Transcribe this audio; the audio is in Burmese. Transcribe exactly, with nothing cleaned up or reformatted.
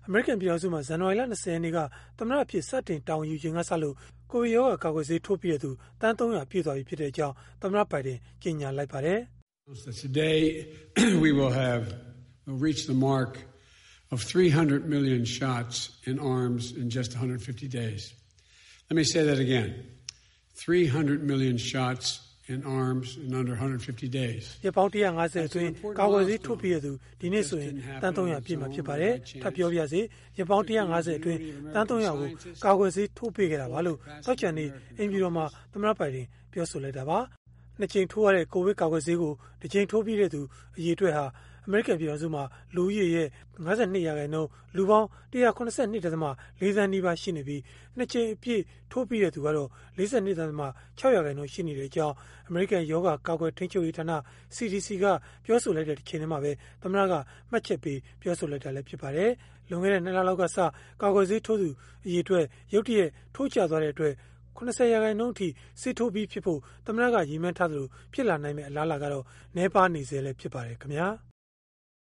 အမေရိကန်ပြည်ထောင်စုမှာဇန်နဝါရီလ၂၀ရက်နေ့ကသမ္မတအဖြစ်စတင်တာဝန်ယူချိန်ကစလို့ကိုဗစ်ရောဂါကာကွယ်ဆေးထိုးပြီးတဲ့သူတန်းသုံးရာပြည့်သွားပြီဖြစ်တဲ့အကြောင်းသမ္မတဘိုင်ဒန်ကြေညာလိုက်ပါတယ်။ Today we will have reached the mark of three hundred million shots in arms in just one hundred fifty days. Let me say that again. three hundred million shots in arms in under one hundred fifty days. ရပောင်းone hundred fiftyအတွင်းကာကွယ်ဆေးထိုးပြီးတဲ့သူဒီနေ့ဆိုရင်တန်းသုံးရာပြည့်မှာဖြစ်ပါတယ်။ထပ်ပြောပြစေရပောင်းone hundred fiftyအတွင်းတန်းသုံးရာကိုကာကွယ်ဆေးထိုးပေးခဲ့တာပါလို့သောကြာနေ့အင်ပြည်တော်မှာသမ္မတဘိုင်ဒန်ပြောဆိုလိုက်တာပါ။နှစ်ကြိမ်ထိုးရတဲ့ကိုဗစ်ကာကွယ်ဆေးကိုတစ်ကြိမ်ထိုးပြီးတဲ့သူအရေအတွက်ဟာအမေရိကန်ပြည်ထောင်စုမှာလူဦးရေရဲ့၅၂ရာခိုင်နှုန်းလူပေါင်းone hundred seventy-two point fourသန်းနီးပါးရှိနေပြီးနှစ်ကြိမ်အပြည့်ထိုးပြီးတဲ့သူကတော့forty-two point sixရာခိုင်နှုန်းရှိနေတဲ့အကြောင်းအမေရိကန်ယောဂကာကွယ်ထိန်းချုပ်ရေးဌာန C D C ကပြောဆိုလိုက်တဲ့တစ်ချိန်တည်းမှာပဲသမ္မတကမှတ်ချက်ပေးပြောဆိုလိုက်တာလည်းဖြစ်ပါတယ်။လွန်ခဲ့တဲ့နှစ်လလောက်ကစကာကွယ်ဆေးထိုးသူအရေအတွက်ရုတ်တရက်ထိုးကျသွားတဲ့အတွက်ninetyရာခိုင်နှုန်းအထိဆေးထိုးပြီးဖြစ်ဖို့သမ္မတကရည်မှန်းထားသလိုဖြစ်လာနိုင်မယ့်အလားအလာကတော့နှဲပါနေစေလည်းဖြစ်ပါတယ်ခင်ဗျာ။